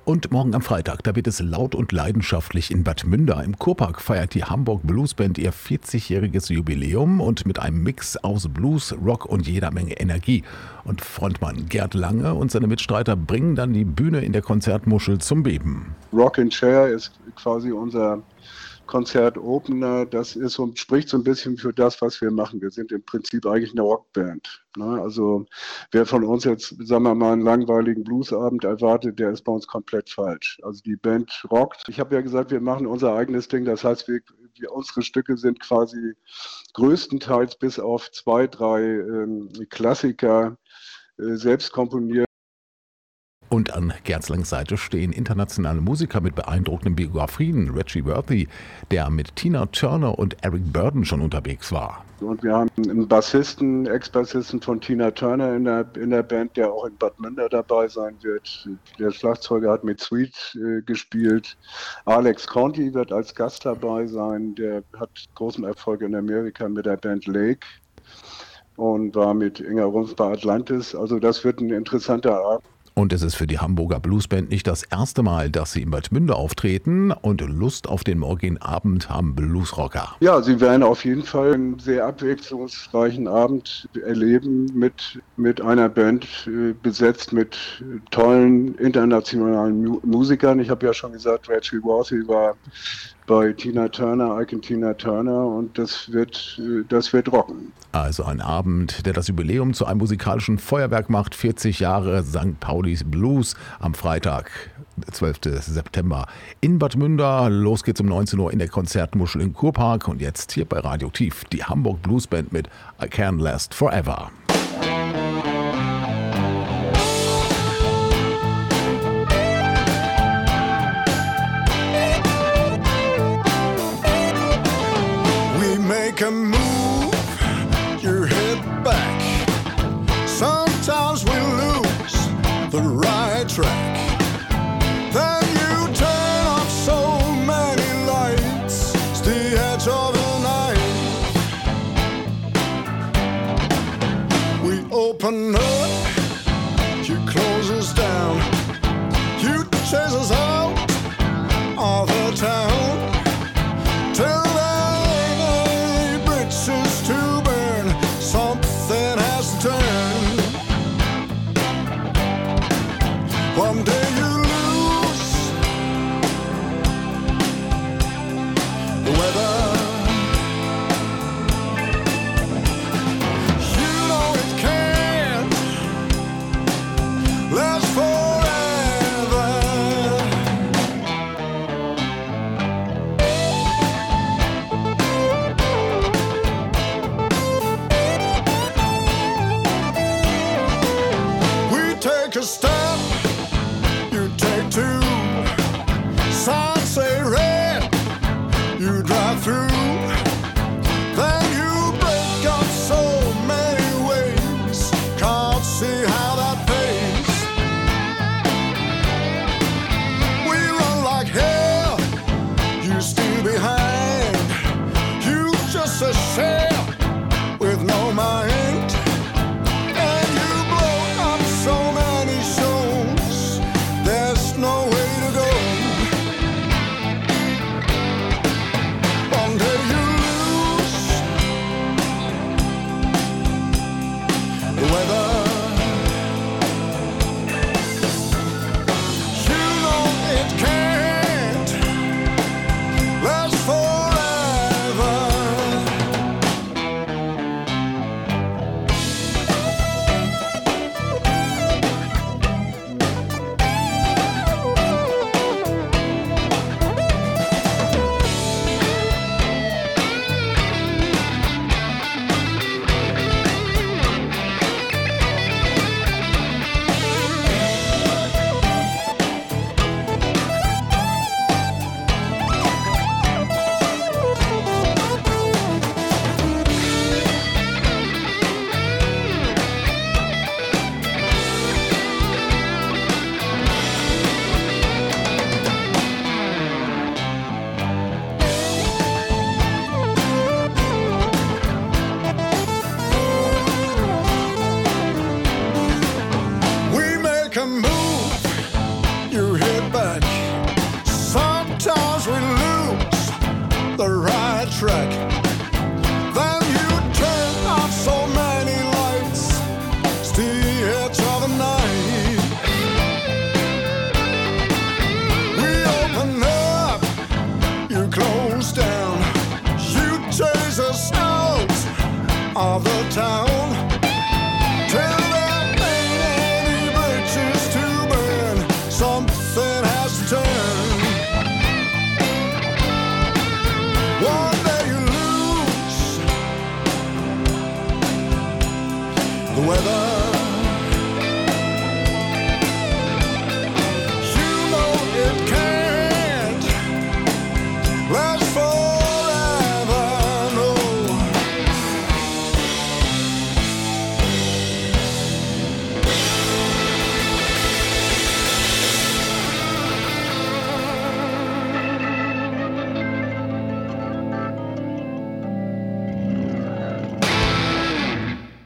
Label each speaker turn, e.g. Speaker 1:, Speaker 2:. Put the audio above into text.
Speaker 1: Und morgen am Freitag, da wird es laut und leidenschaftlich in Bad Münder. Im Kurpark feiert die Hamburg Bluesband ihr 40-jähriges Jubiläum und mit einem Mix aus Blues, Rock und jeder Menge Energie. Und Frontmann Gerd Lange und seine Mitstreiter bringen dann die Bühne in der Konzertmuschel zum Beben.
Speaker 2: Rockin' Chair ist quasi unser Konzertopener. Das ist und spricht so ein bisschen für das, was wir machen. Wir sind im Prinzip eigentlich eine Rockband. Ne? Also wer von uns jetzt, sagen wir mal, einen langweiligen Bluesabend erwartet, der ist bei uns komplett falsch. Also die Band rockt. Ich habe ja gesagt, wir machen unser eigenes Ding. Das heißt, unsere Stücke sind quasi größtenteils bis auf 2, 3 Klassiker selbst komponiert.
Speaker 1: Und an Gerds Langs Seite stehen internationale Musiker mit beeindruckenden Biografien. Reggie Worthy, der mit Tina Turner und Eric Burdon schon unterwegs war.
Speaker 2: Und wir haben einen Bassisten, Ex-Bassisten von Tina Turner in der Band, der auch in Bad Münder dabei sein wird. Der Schlagzeuger hat mit Sweet gespielt. Alex Conti wird als Gast dabei sein. Der hat großen Erfolg in Amerika mit der Band Lake und war mit Inga Rums bei Atlantis. Also das wird ein interessanter Abend.
Speaker 1: Und es ist für die Hamburger Bluesband nicht das erste Mal, dass sie in Bad Münder auftreten. Und Lust auf den morgigen Abend haben Bluesrocker.
Speaker 2: Ja, sie werden auf jeden Fall einen sehr abwechslungsreichen Abend erleben mit einer Band besetzt mit tollen internationalen Musikern. Ich habe ja schon gesagt, Reggie Worthy war bei Tina Turner, Ike und Tina Turner, und das wird rocken.
Speaker 1: Also ein Abend, der das Jubiläum zu einem musikalischen Feuerwerk macht. 40 Jahre St. Paulis Blues am Freitag, 12. September in Bad Münder. Los geht's um 19 Uhr in der Konzertmuschel im Kurpark. Und jetzt hier bei Radioaktiv die Hamburg Bluesband mit I Can't Last Forever.
Speaker 3: Make a move, your head back. Sometimes we lose the right track. Then you turn off so many lights. It's the edge of the night. We open up, you close us down. You chase us out of the town. Till to burn, something has to turn. One day you lose the weather. You know it can't last forever. of the town.